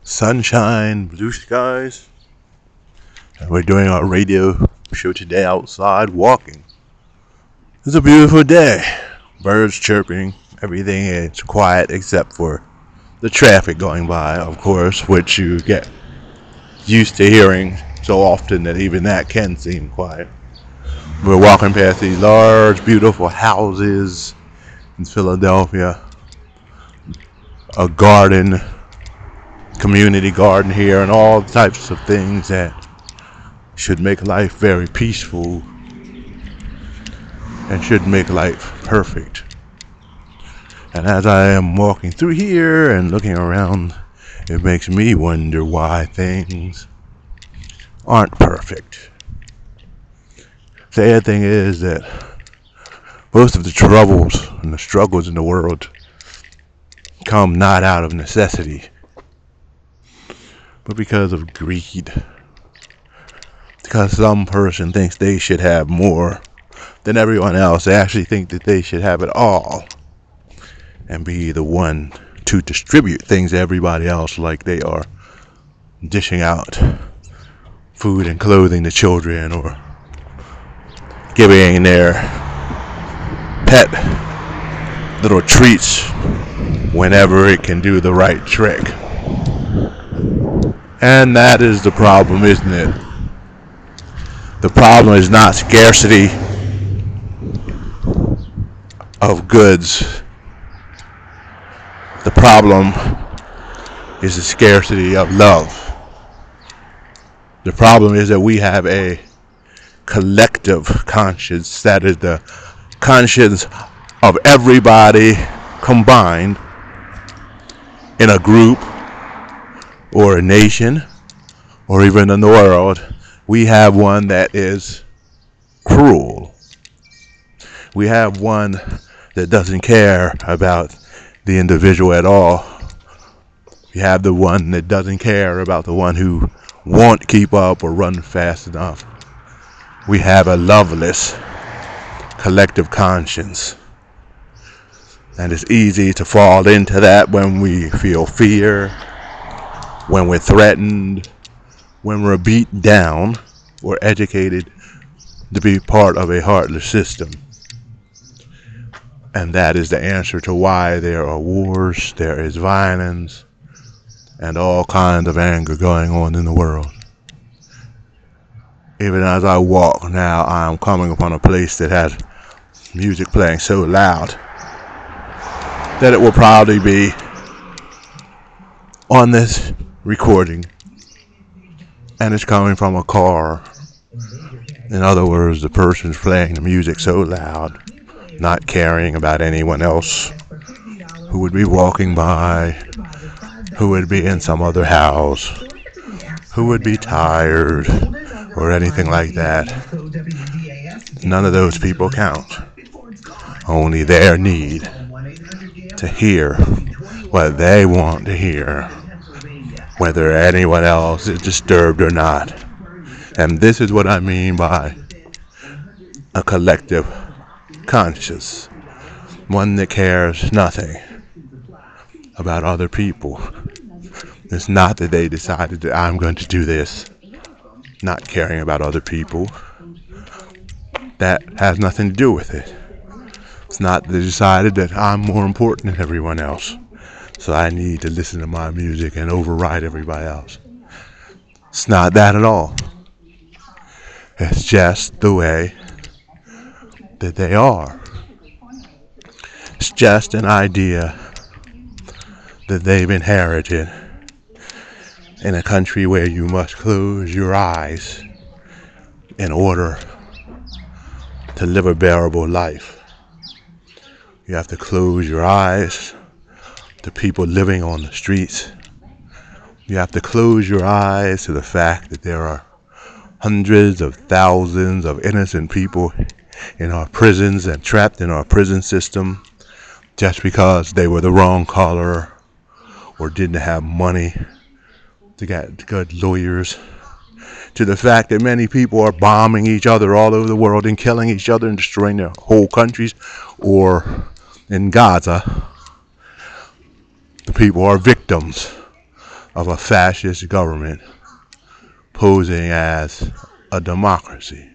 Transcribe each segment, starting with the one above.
Sunshine, blue skies. And we're doing our radio show today outside walking. It's a beautiful day. Birds chirping. Everything is quiet except for the traffic going by, of course, which you get used to hearing so often that even that can seem quiet. We're walking past these large, beautiful houses in Philadelphia. A garden, community garden here, and all types of things that should make life very peaceful and should make life perfect. And as I am walking through here and looking around, it makes me wonder why things aren't perfect. Sad thing is that most of the troubles and the struggles in the world come not out of necessity, but because of greed. Because some person thinks they should have more than everyone else. They actually think that they should have it all and be the one to distribute things to everybody else, like they are dishing out food and clothing to children or giving their pet little treats whenever it can do the right trick. And that is the problem, isn't it? The problem is not scarcity of goods. The problem is the scarcity of love. The problem is that we have a collective conscience that is the conscience of everybody combined in a group or a nation or even in the world. We have one that is cruel. We have one that doesn't care about the individual at all. We have the one that doesn't care about the one who won't keep up or run fast enough. We have a loveless collective conscience. And it's easy to fall into that when we feel fear, when we're threatened, when we're beat down or educated to be part of a heartless system. And that is the answer to why there are wars, there is violence, and all kinds of anger going on in the world. Even as I walk now, I am coming upon a place that has music playing so loud that it will probably be on this recording, and it's coming from a car. In other words, the person's playing the music so loud, not caring about anyone else who would be walking by, who would be in some other house, who would be tired, or anything like that. None of those people count. Only their need to hear what they want to hear, whether anyone else is disturbed or not. And this is what I mean by a collective conscience, one that cares nothing about other people. It's not that they decided that I'm going to do this, not caring about other people. That has nothing to do with it. It's not that they decided that I'm more important than everyone else, so I need to listen to my music and override everybody else. It's not that at all. It's just the way that they are. It's just an idea that they've inherited in a country where you must close your eyes in order to live a bearable life. You have to close your eyes to people living on the streets. You have to close your eyes to the fact that there are hundreds of thousands of innocent people in our prisons and trapped in our prison system just because they were the wrong color or didn't have money to get good lawyers, to the fact that many people are bombing each other all over the world and killing each other and destroying their whole countries, or in Gaza, the people are victims of a fascist government posing as a democracy.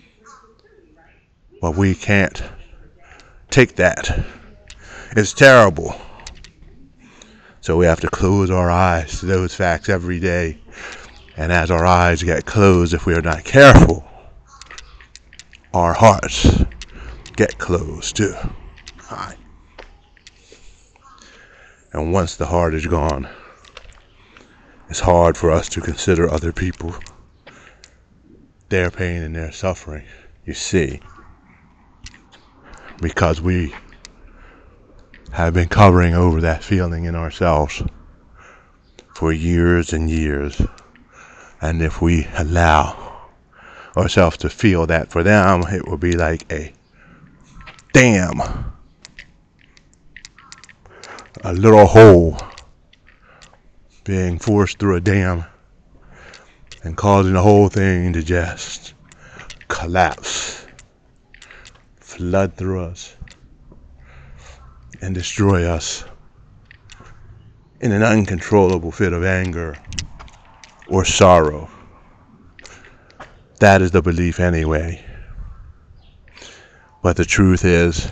But we can't take that. It's terrible. So we have to close our eyes to those facts every day. And as our eyes get closed, if we are not careful, our hearts get closed too. And once the heart is gone, it's hard for us to consider other people, their pain and their suffering, you see, because we have been covering over that feeling in ourselves for years and years. And if we allow ourselves to feel that for them, it will be like a dam, a little hole being forced through a dam and causing the whole thing to just collapse, flood through us, and destroy us in an uncontrollable fit of anger or sorrow. That is the belief anyway. But the truth is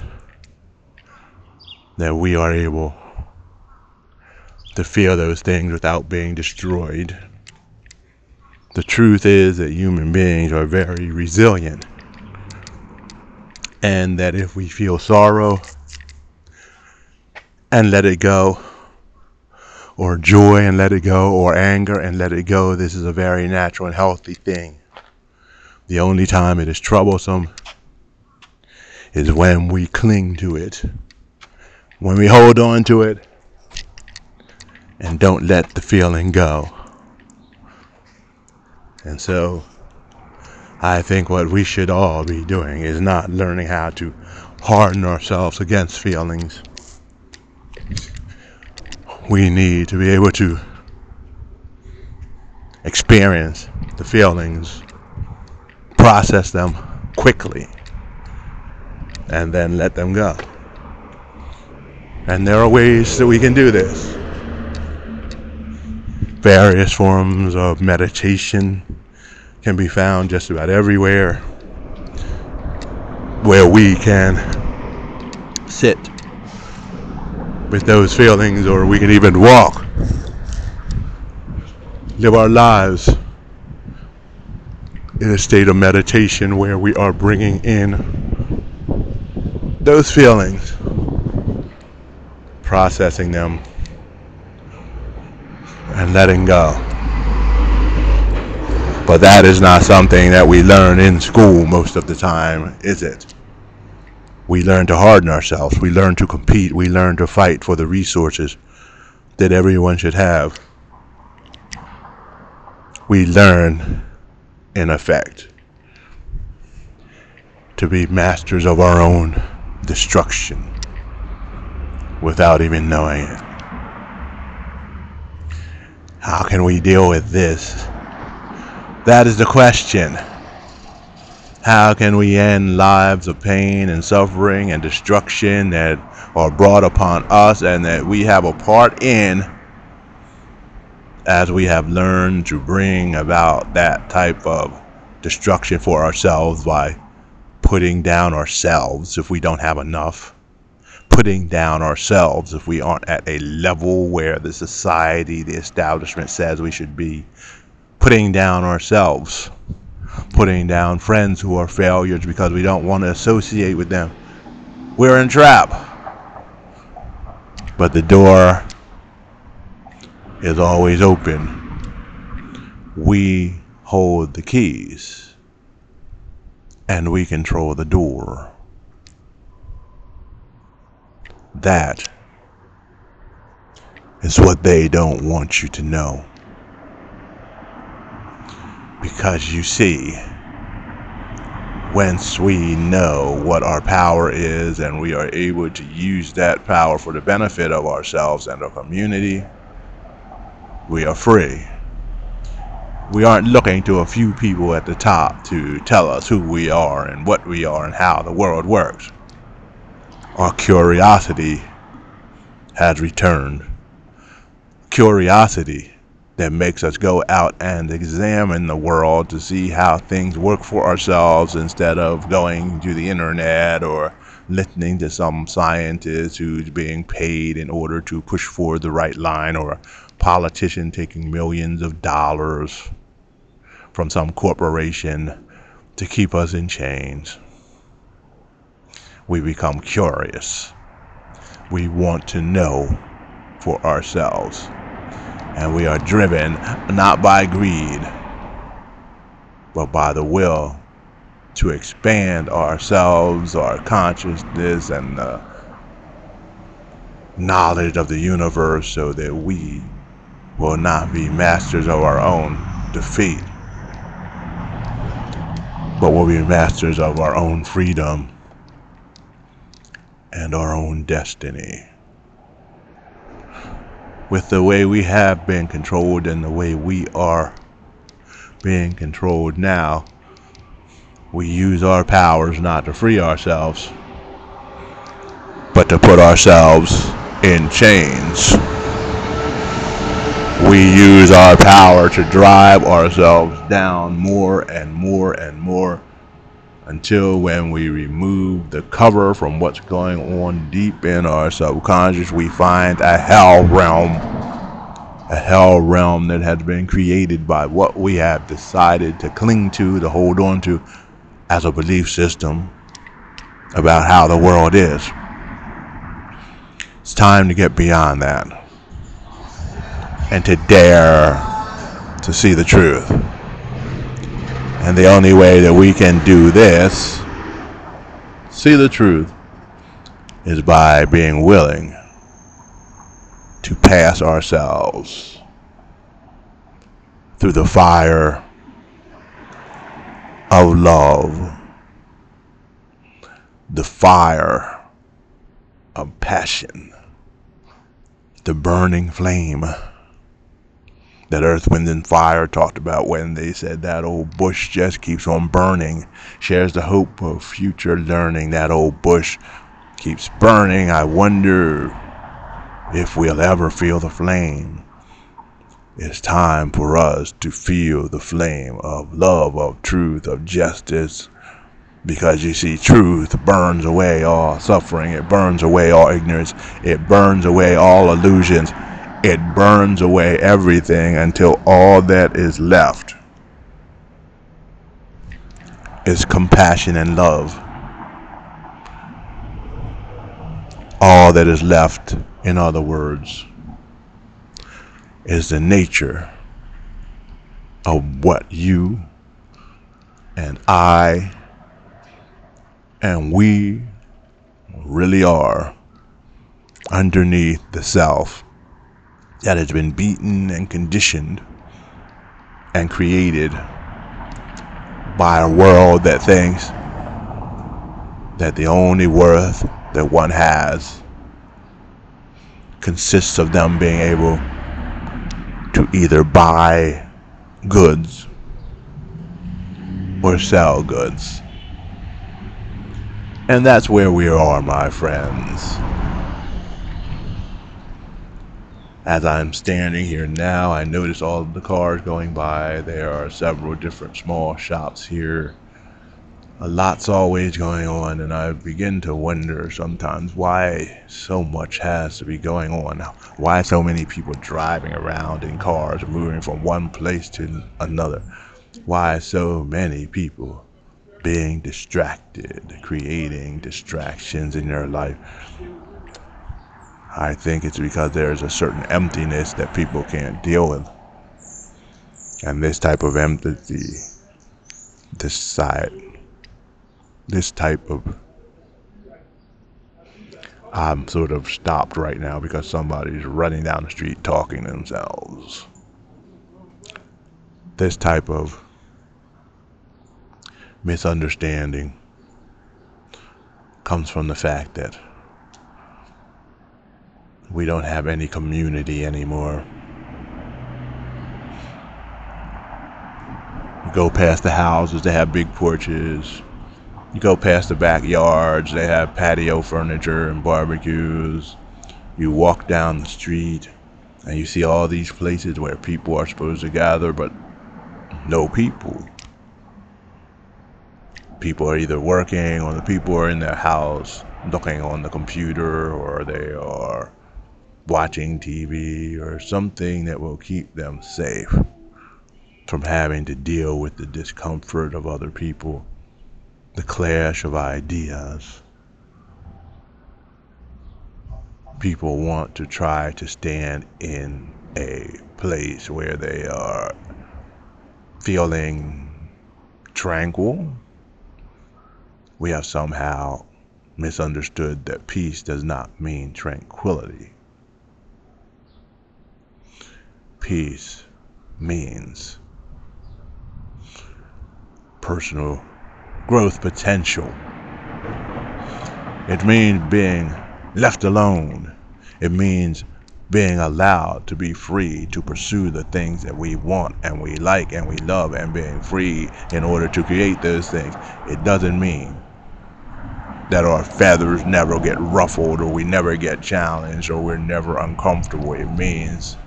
that we are able to feel those things without being destroyed. The truth is that human beings are very resilient, and that if we feel sorrow and let it go, or joy and let it go, or anger and let it go, this is a very natural and healthy thing. The only time it is troublesome is when we cling to it, when we hold on to it and don't let the feeling go. And so I think what we should all be doing is not learning how to harden ourselves against feelings. We need to be able to experience the feelings, process them quickly, and then let them go. And there are ways that we can do this. Various forms of meditation can be found just about everywhere, where we can sit with those feelings, or we can even walk, live our lives in a state of meditation where we are bringing in those feelings, processing them, and letting go. But that is not something that we learn in school most of the time, is it? We learn to harden ourselves. We learn to compete. We learn to fight for the resources that everyone should have. We learn, in effect, to be masters of our own destruction without even knowing it. How can we deal with this? That is the question. How can we end lives of pain and suffering and destruction that are brought upon us and that we have a part in, as we have learned to bring about that type of destruction for ourselves by putting down ourselves if we don't have enough, putting down ourselves if we aren't at a level where the society, the establishment says we should be, putting down ourselves, putting down friends who are failures because we don't want to associate with them. We're in trap. But the door is always open. We hold the keys and we control the door. That is what they don't want you to know. Because you see, once we know what our power is and we are able to use that power for the benefit of ourselves and our community, we are free. We aren't looking to a few people at the top to tell us who we are and what we are and how the world works. Our curiosity has returned. Curiosity that makes us go out and examine the world to see how things work for ourselves instead of going to the internet or listening to some scientist who's being paid in order to push forward the right line, or a politician taking millions of dollars from some corporation to keep us in chains. We become curious. We want to know for ourselves. And we are driven not by greed, but by the will to expand ourselves, our consciousness, and the knowledge of the universe so that we will not be masters of our own defeat, but will be masters of our own freedom and our own destiny. With the way we have been controlled and the way we are being controlled now, we use our powers not to free ourselves, but to put ourselves in chains. We use our power to drive ourselves down more and more and more, until when we remove the cover from what's going on deep in our subconscious, we find a hell realm that has been created by what we have decided to cling to hold on to as a belief system about how the world is. It's time to get beyond that and to dare to see the truth. And the only way that we can do this, see the truth, is by being willing to pass ourselves through the fire of love, the fire of passion, the burning flame that Earth, Wind, and Fire talked about when they said that old bush just keeps on burning, shares the hope of future learning. That old bush keeps burning. I wonder if we'll ever feel the flame. It's time for us to feel the flame of love, of truth, of justice. Because you see, truth burns away all suffering. It burns away all ignorance. It burns away all illusions. It burns away everything until all that is left is compassion and love. All that is left, in other words, is the nature of what you and I and we really are underneath the self that has been beaten and conditioned and created by a world that thinks that the only worth that one has consists of them being able to either buy goods or sell goods. And that's where we are, my friends. As I'm standing here now, I notice all of the cars going by. There are several different small shops here. A lot's always going on, and I begin to wonder sometimes why so much has to be going on. Why so many people driving around in cars, moving from one place to another. Why so many people being distracted, creating distractions in their life. I think it's because there's a certain emptiness that people can't deal with. And this type of empathy, this type of... I'm sort of stopped right now because somebody's running down the street talking to themselves. This type of misunderstanding comes from the fact that we don't have any community anymore. You go past the houses, they have big porches. You go past the backyards, they have patio furniture and barbecues. You walk down the street, And you see all these places where people are supposed to gather, but no people. People are either working or the people are in their house looking on the computer, or they are watching TV or something that will keep them safe from having to deal with the discomfort of other people, the clash of ideas. People want to try to stand in a place where they are feeling tranquil. We have somehow misunderstood that peace does not mean tranquility. Peace means personal growth potential. It means being left alone. It means being allowed to be free to pursue the things that we want and we like and we love, and being free in order to create those things. It doesn't mean that our feathers never get ruffled, or we never get challenged, or we're never uncomfortable. It means,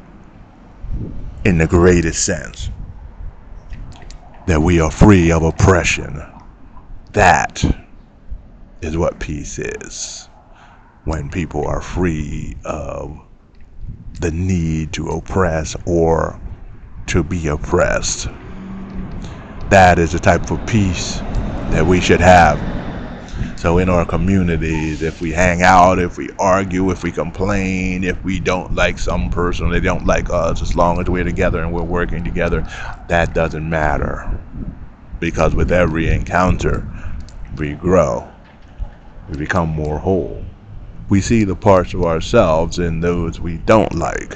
in the greatest sense, that we are free of oppression. That is what peace is. When people are free of the need to oppress or to be oppressed. That is the type of peace that we should have. So in our communities, if we hang out, if we argue, if we complain, if we don't like some person, or they don't like us, as long as we're together and we're working together, that doesn't matter. Because with every encounter, we grow. We become more whole. We see the parts of ourselves in those we don't like.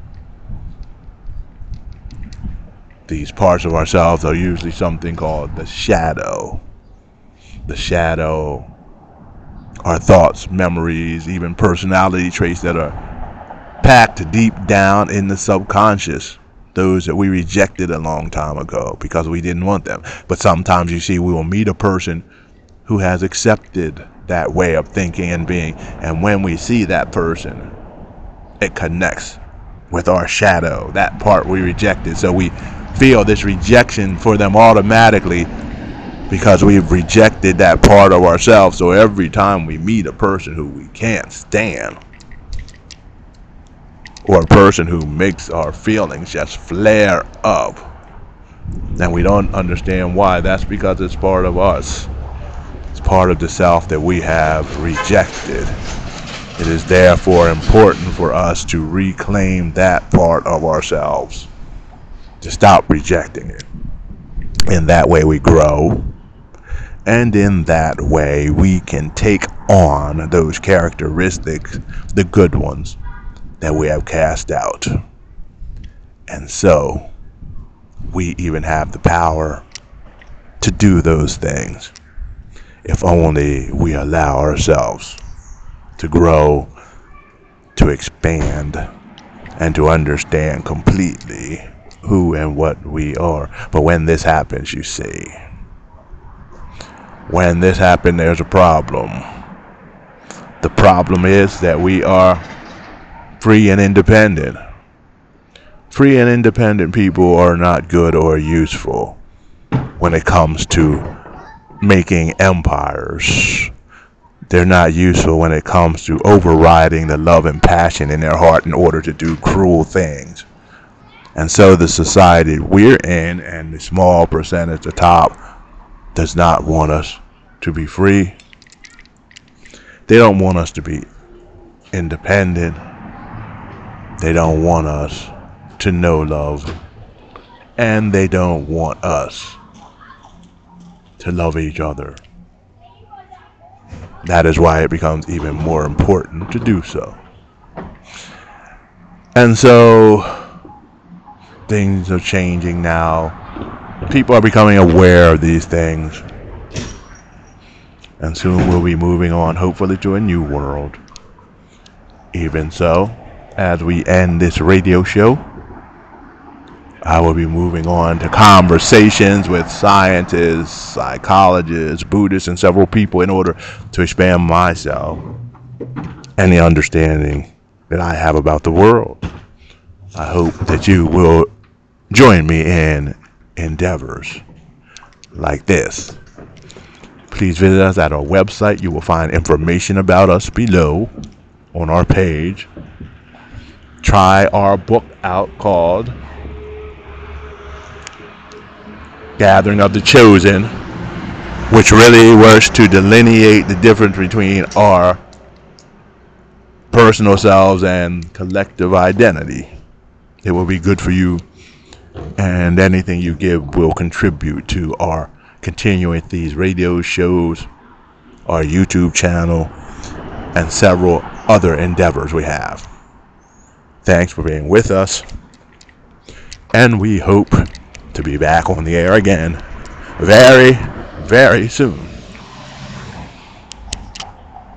These parts of ourselves are usually something called the shadow. The shadow are thoughts, memories, even personality traits that are packed deep down in the subconscious. Those that we rejected a long time ago because we didn't want them. But sometimes you see we will meet a person who has accepted that way of thinking and being. And when we see that person, it connects with our shadow, that part we rejected. So we feel this rejection for them automatically because we've rejected that part of ourselves. So every time we meet a person who we can't stand, or a person who makes our feelings just flare up, and we don't understand why, that's because it's part of us. It's part of the self that we have rejected. It is therefore important for us to reclaim that part of ourselves, to stop rejecting it. In that way we grow, and in that way we can take on those characteristics, the good ones, that we have cast out. And so we even have the power to do those things if only we allow ourselves to grow, to expand, and to understand completely who and what we are. But when this happens, you see, when this happens, there's a problem. The problem is that we are free and independent. Free and independent people are not good or useful when it comes to making empires. They're not useful when it comes to overriding the love and passion in their heart in order to do cruel things. And so the society we're in, and the small percentage at the top, does not want us to be free. They don't want us to be independent. They don't want us to know love. And they don't want us to love each other. That is why it becomes even more important to do so. And so things are changing now. People are becoming aware of these things. And soon we'll be moving on, hopefully, to a new world. Even so, as we end this radio show, I will be moving on to conversations with scientists, psychologists, Buddhists, and several people in order to expand myself and the understanding that I have about the world. I hope that you will join me in endeavors like this. Please visit us at our website. You will find information about us below on our page. Try our book out called Gathering of the Chosen, which really works to delineate the difference between our personal selves and collective identity. It will be good for you, and anything you give will contribute to our continuing these radio shows, our YouTube channel, and several other endeavors we have. Thanks for being with us, and we hope to be back on the air again very, very soon.